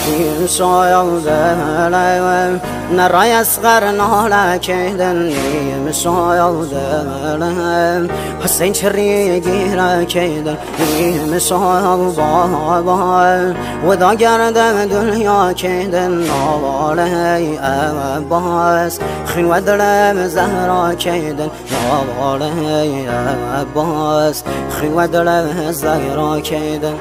مسايودلم نرى يسغرنا لكيدن مسايودلم حسين شريقي لكيدن مسايودلم وذا قردم دنيا كيدن نوالي أباس خين ودلم زهرا كيدن نوالي أباس خين ودلم زهرا كيدن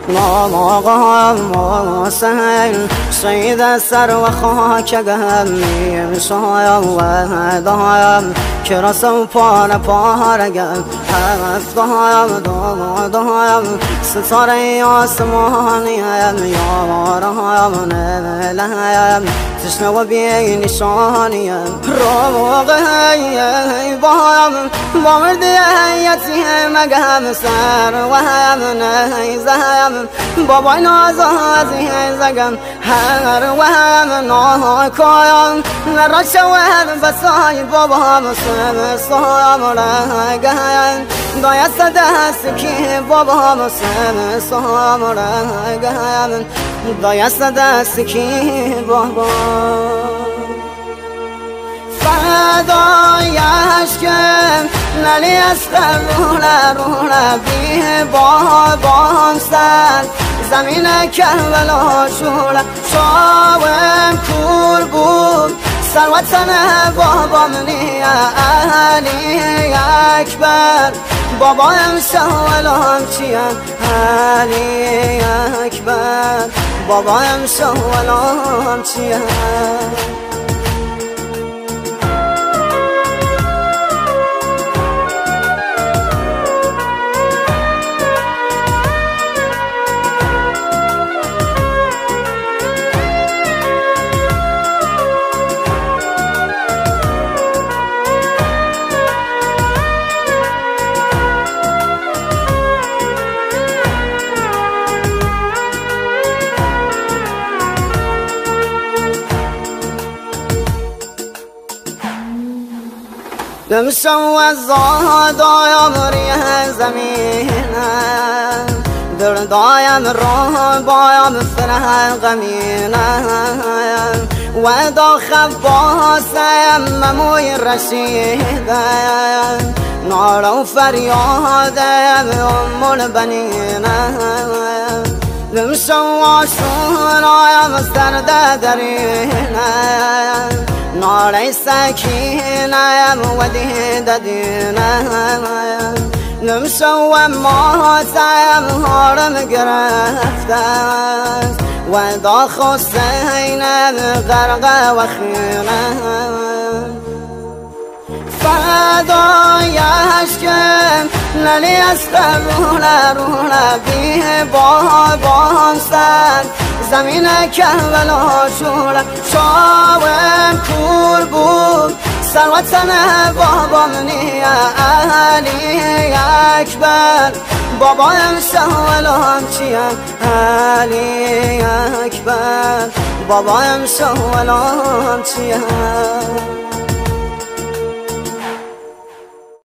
نوالي سهل سيد السر وخاك قهمي مسايا ودايم كرسو بانا بارقم هفتايم دايم ستاري آسماني يا رايم نملايم تشنو بي نشاني روغي بايم بامردي هيتي مقام سر وهم نيزهم بابا نازازي زقم هر وهم ناكايم نرشوه بساي بابا مسلم صام رقايم دايا صدسكي بابا مسلم صام رقايم دايا صدسكي بابا فدای عشقم نلی اسقر رونا بیه بابام سر زمین کربلا شوره شاوم کور بود سروتن بابام نیا علی اکبر بابایم شوالام چیم علی اکبر بابایم شوالام چیم دمشو الزادايم ريح زمينه دردايم رهبايم فرح غمينه ودا خباسيم مموي رشيده نار وفرياديم أم البنينه دمشو عاشورايم سرد درينه ناري سكينة ودي ددينة نمشو ما سايم هارم قرفتاس ودا خسينة غرق وخينة فدای عشقم نلی اسقر رونا بیه بابام سر زمین کربلا شوره شاوم کور بود سروتن بابام نیا علی اکبر بابایم شوالام چیم علی اکبر بابایم شوالام چیم